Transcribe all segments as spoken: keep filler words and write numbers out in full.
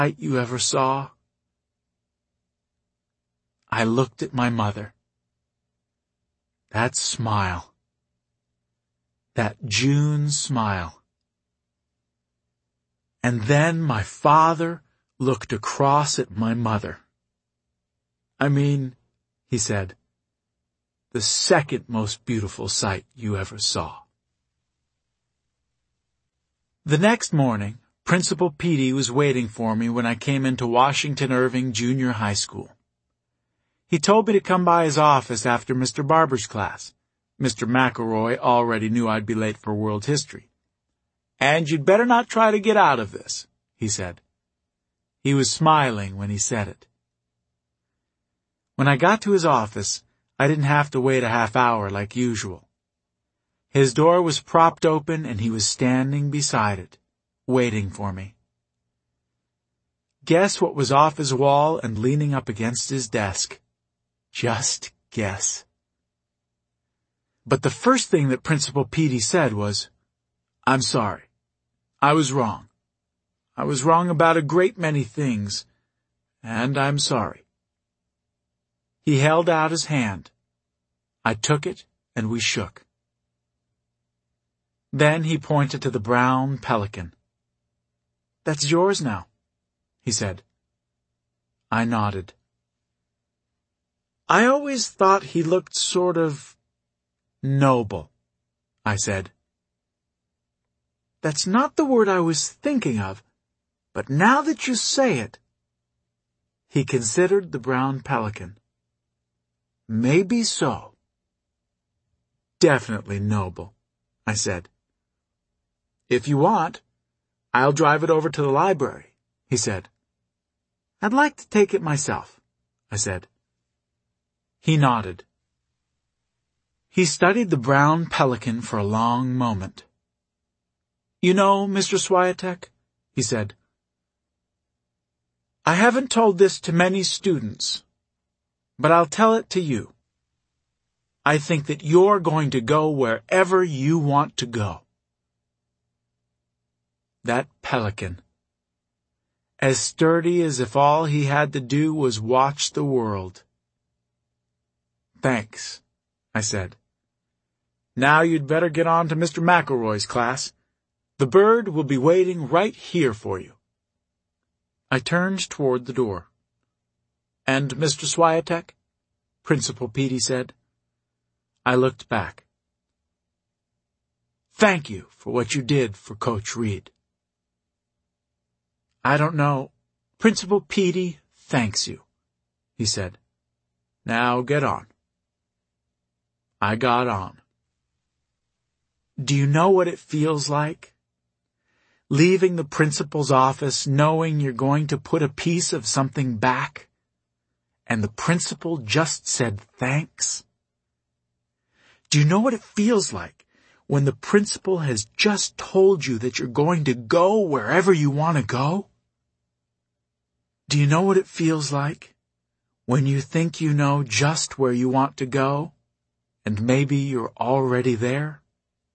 sight you ever saw? I looked at my mother. That smile. That June smile. And then my father looked across at my mother. I mean, he said, the second most beautiful sight you ever saw. The next morning, Principal Petey was waiting for me when I came into Washington Irving Junior High School. He told me to come by his office after Mister Barber's class. Mister McElroy already knew I'd be late for world history. And you'd better not try to get out of this, he said. He was smiling when he said it. When I got to his office, I didn't have to wait a half hour like usual. His door was propped open and he was standing beside it, waiting for me. Guess what was off his wall and leaning up against his desk? Just guess. But the first thing that Principal Petey said was, I'm sorry. I was wrong. I was wrong about a great many things, and I'm sorry. He held out his hand. I took it, and we shook. Then he pointed to the brown pelican. That's yours now, he said. I nodded. I always thought he looked sort of noble, I said. That's not the word I was thinking of, but now that you say it. He considered the brown pelican. Maybe so. Definitely noble, I said. If you want, I'll drive it over to the library, he said. I'd like to take it myself, I said. He nodded. He studied the brown pelican for a long moment. You know, Mister Swiatek, he said, I haven't told this to many students, but I'll tell it to you. I think that you're going to go wherever you want to go. That pelican, as sturdy as if all he had to do was watch the world. Thanks, I said. Now you'd better get on to Mister McElroy's class. The bird will be waiting right here for you. I turned toward the door. And Mister Swiatek? Principal Petey said. I looked back. Thank you for what you did for Coach Reed. I don't know. Principal Petey thanks you, he said. Now get on. I got on. Do you know what it feels like? Leaving the principal's office knowing you're going to put a piece of something back, and the principal just said thanks? Do you know what it feels like when the principal has just told you that you're going to go wherever you want to go? Do you know what it feels like when you think you know just where you want to go, and maybe you're already there?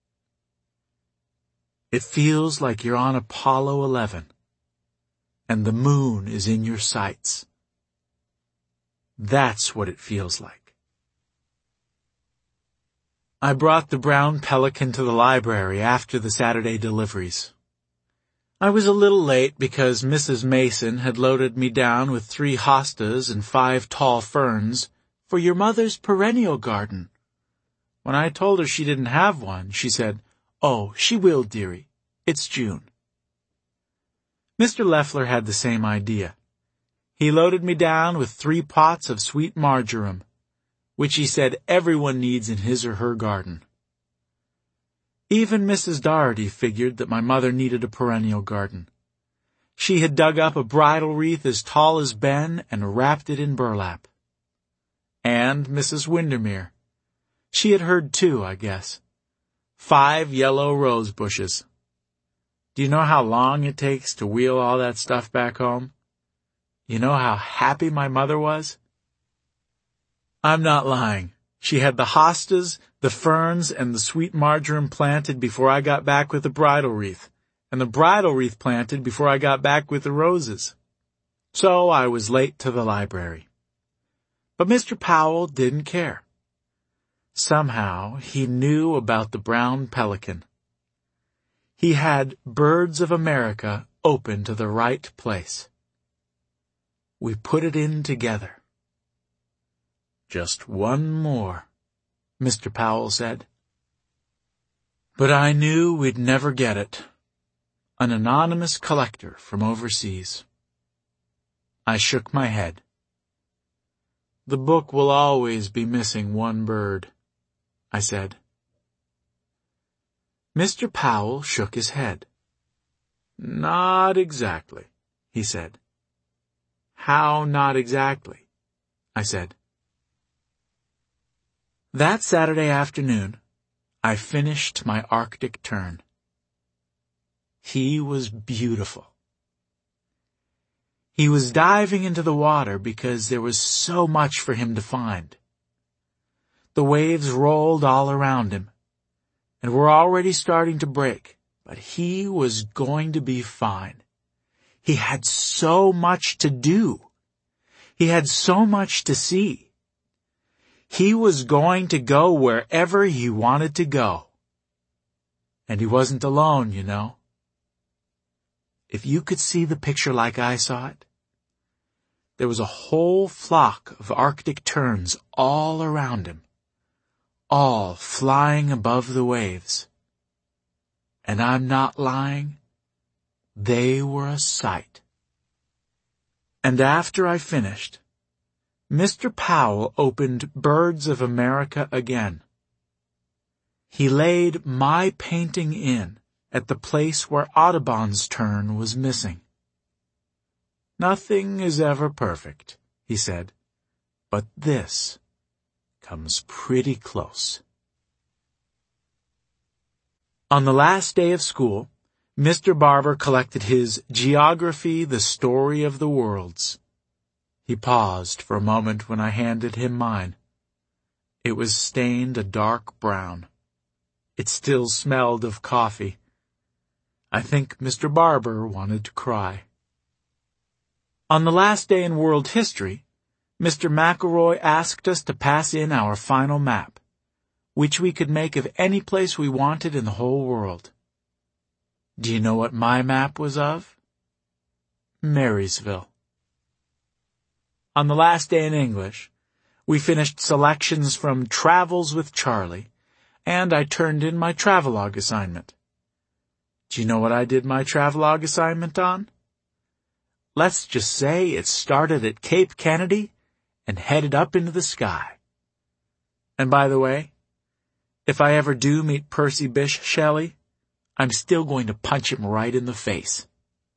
It feels like you're on Apollo eleven, and the moon is in your sights. That's what it feels like. I brought the brown pelican to the library after the Saturday deliveries. I was a little late because Missus Mason had loaded me down with three hostas and five tall ferns for your mother's perennial garden. When I told her she didn't have one, she said, Oh, she will, dearie. It's June. Mister Leffler had the same idea. He loaded me down with three pots of sweet marjoram, which he said everyone needs in his or her garden. Even Missus Doherty figured that my mother needed a perennial garden. She had dug up a bridal wreath as tall as Ben and wrapped it in burlap. And Missus Windermere. She had heard too, I guess. Five yellow rose bushes. Do you know how long it takes to wheel all that stuff back home? You know how happy my mother was? I'm not lying. She had the hostas, the ferns, and the sweet marjoram planted before I got back with the bridal wreath, and the bridal wreath planted before I got back with the roses. So I was late to the library. But Mister Powell didn't care. Somehow he knew about the brown pelican. He had Birds of America open to the right place. We put it in together. Just one more, Mister Powell said. But I knew we'd never get it. An anonymous collector from overseas. I shook my head. The book will always be missing one bird, I said. Mister Powell shook his head. Not exactly, he said. How not exactly? I said. That Saturday afternoon, I finished my Arctic tern. He was beautiful. He was diving into the water because there was so much for him to find. The waves rolled all around him, and were already starting to break, but he was going to be fine. He had so much to do. He had so much to see. He was going to go wherever he wanted to go. And he wasn't alone, you know. If you could see the picture like I saw it, there was a whole flock of Arctic terns all around him, all flying above the waves. And I'm not lying, they were a sight. And after I finished, Mister Powell opened Birds of America again. He laid my painting in at the place where Audubon's tern was missing. Nothing is ever perfect, he said, but this comes pretty close. On the last day of school, Mister Barber collected his Geography, the Story of the Worlds. He paused for a moment when I handed him mine. It was stained a dark brown. It still smelled of coffee. I think Mister Barber wanted to cry. On the last day in world history, Mister McElroy asked us to pass in our final map, which we could make of any place we wanted in the whole world. Do you know what my map was of? Marysville. On the last day in English, we finished selections from Travels with Charlie, and I turned in my travelogue assignment. Do you know what I did my travelogue assignment on? Let's just say it started at Cape Kennedy and headed up into the sky. And by the way, if I ever do meet Percy Bysshe Shelley, I'm still going to punch him right in the face.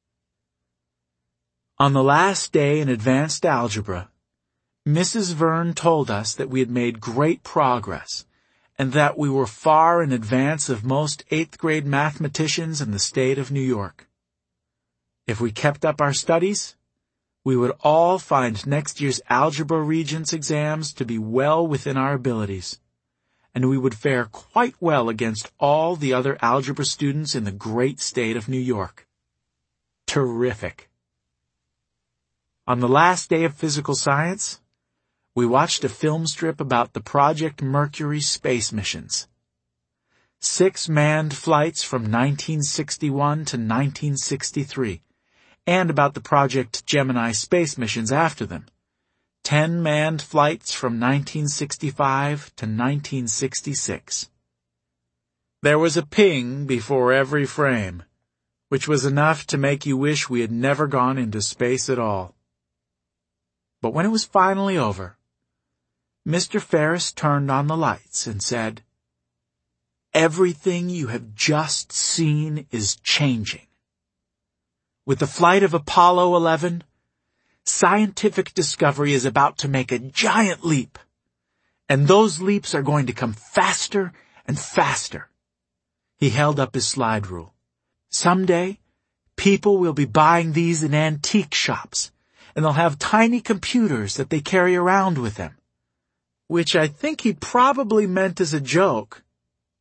On the last day in advanced algebra, Missus Verne told us that we had made great progress and that we were far in advance of most eighth grade mathematicians in the state of New York. If we kept up our studies, we would all find next year's Algebra Regents exams to be well within our abilities, and we would fare quite well against all the other algebra students in the great state of New York. Terrific. On the last day of physical science, we watched a film strip about the Project Mercury space missions. Six manned flights from nineteen sixty-one to nineteen sixty-three, and about the Project Gemini space missions after them. Ten manned flights from nineteen sixty-five to nineteen sixty-six. There was a ping before every frame, which was enough to make you wish we had never gone into space at all. But when it was finally over, Mister Ferris turned on the lights and said, "Everything you have just seen is changing. With the flight of Apollo eleven, scientific discovery is about to make a giant leap, and those leaps are going to come faster and faster." He held up his slide rule. "Someday, people will be buying these in antique shops, and they'll have tiny computers that they carry around with them." Which I think he probably meant as a joke,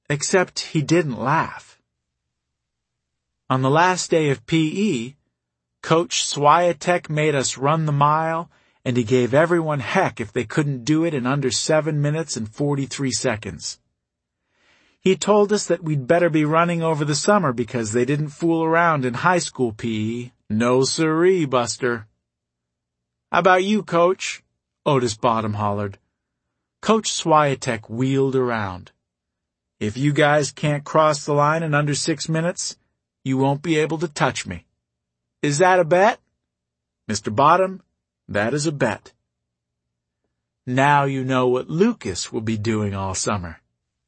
except he didn't laugh. On the last day of P E, Coach Swiatek made us run the mile, and he gave everyone heck if they couldn't do it in under seven minutes and forty-three seconds. He told us that we'd better be running over the summer because they didn't fool around in high school P E. No siree, Buster. How about you, Coach? Otis Bottom hollered. Coach Swiatek wheeled around. If you guys can't cross the line in under six minutes, you won't be able to touch me. Is that a bet? Mister Bottom, that is a bet. Now you know what Lucas will be doing all summer.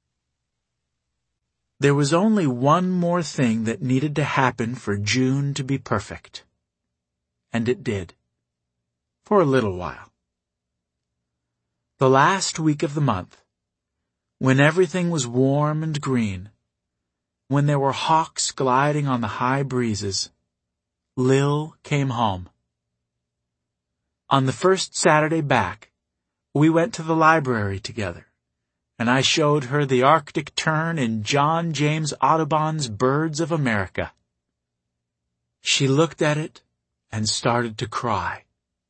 There was only one more thing that needed to happen for June to be perfect. And it did. For a little while. The last week of the month, when everything was warm and green, when there were hawks gliding on the high breezes, Lil came home. On the first Saturday back, we went to the library together, and I showed her the Arctic tern in John James Audubon's Birds of America. She looked at it and started to cry.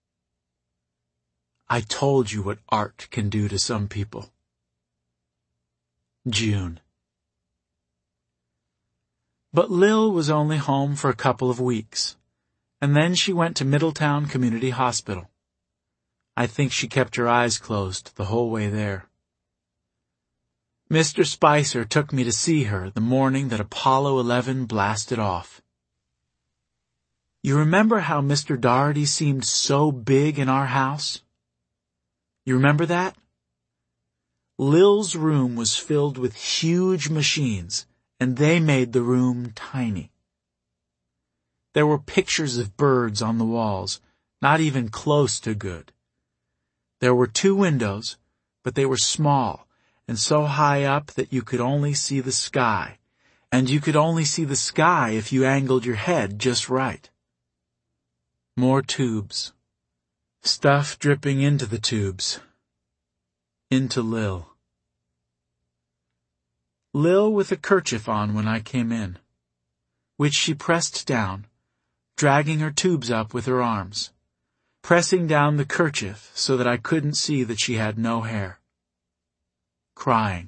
I told you what art can do to some people. June. But Lil was only home for a couple of weeks, and then she went to Middletown Community Hospital. I think she kept her eyes closed the whole way there. Mister Spicer took me to see her the morning that Apollo eleven blasted off. You remember how Mister Doherty seemed so big in our house? You remember that? Lil's room was filled with huge machines, and they made the room tiny. There were pictures of birds on the walls, not even close to good. There were two windows, but they were small and so high up that you could only see the sky, and you could only see the sky if you angled your head just right. More tubes. Stuff dripping into the tubes. Into Lil. Lil with a kerchief on when I came in, which she pressed down, dragging her tubes up with her arms, pressing down the kerchief so that I couldn't see that she had no hair. Crying.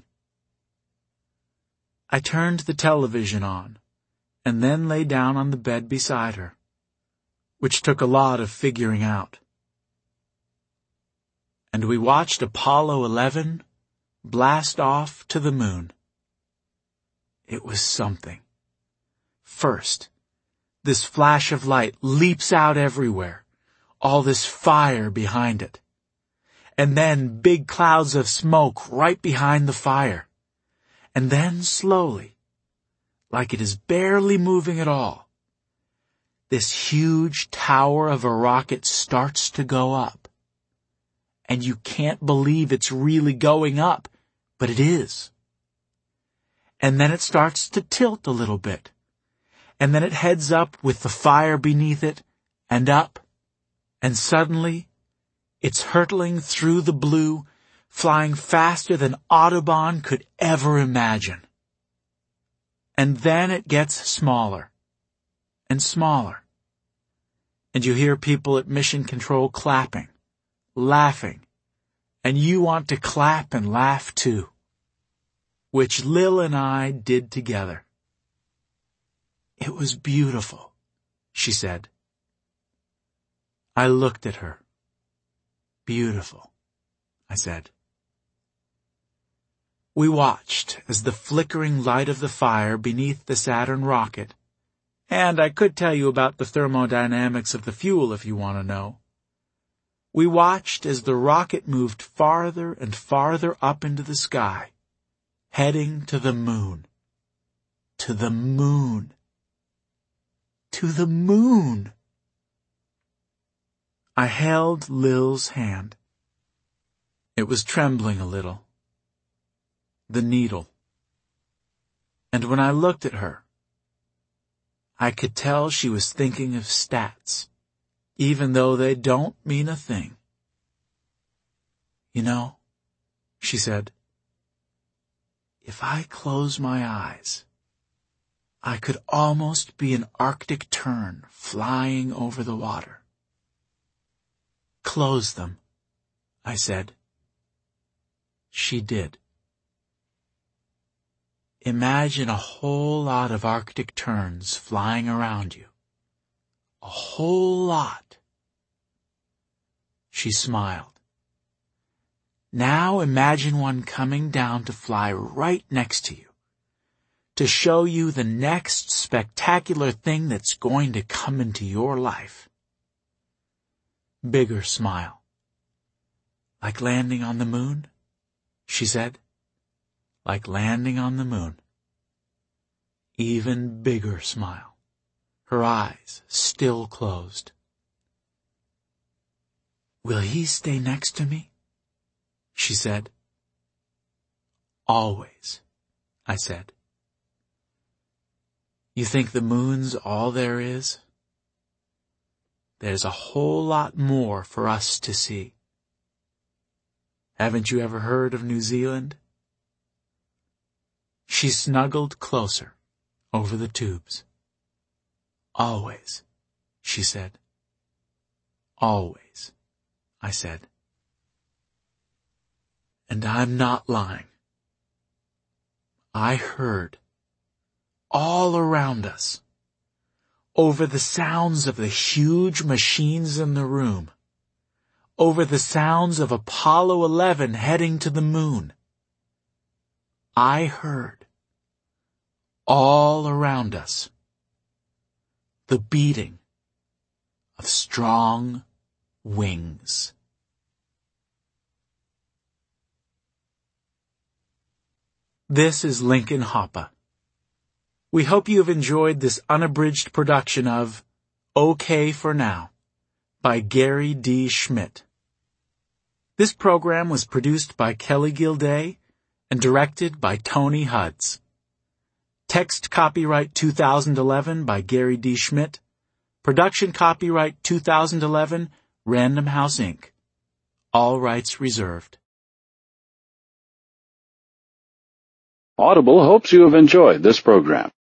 I turned the television on, and then lay down on the bed beside her, which took a lot of figuring out. And we watched Apollo eleven blast off to the moon. It was something. First, this flash of light leaps out everywhere, all this fire behind it. And then big clouds of smoke right behind the fire. And then slowly, like it is barely moving at all, this huge tower of a rocket starts to go up. And you can't believe it's really going up, but it is. And then it starts to tilt a little bit. And then it heads up with the fire beneath it, and up. And suddenly, it's hurtling through the blue, flying faster than Audubon could ever imagine. And then it gets smaller, and smaller. And you hear people at Mission Control clapping, laughing, and you want to clap and laugh too. Which Lil and I did together. It was beautiful, she said. I looked at her. Beautiful, I said. We watched as the flickering light of the fire beneath the Saturn rocket, and I could tell you about the thermodynamics of the fuel if you want to know. We watched as the rocket moved farther and farther up into the sky, heading to the moon. To the moon. To the moon. I held Lil's hand. It was trembling a little. The needle. And when I looked at her, I could tell she was thinking of stats, even though they don't mean a thing. You know, she said, if I close my eyes, I could almost be an Arctic tern flying over the water. Close them, I said. She did. Imagine a whole lot of Arctic terns flying around you. A whole lot. She smiled. Now imagine one coming down to fly right next to you, to show you the next spectacular thing that's going to come into your life. Bigger smile. Like landing on the moon? She said. Like landing on the moon. Even bigger smile. Her eyes still closed. Will he stay next to me? She said. Always, I said. You think the moon's all there is? There's a whole lot more for us to see. Haven't you ever heard of New Zealand? She snuggled closer over the tubes. Always, she said. Always, I said. And I'm not lying. I heard, all around us, over the sounds of the huge machines in the room, over the sounds of Apollo eleven heading to the moon, I heard, all around us, the beating of strong wings. This is Lincoln Hoppe. We hope you have enjoyed this unabridged production of OK for Now by Gary D. Schmidt. This program was produced by Kelly Gilday and directed by Tony Hudds. Text copyright two thousand eleven by Gary D. Schmidt. Production copyright two thousand eleven, Random House, Incorporated. All rights reserved. Audible hopes you have enjoyed this program.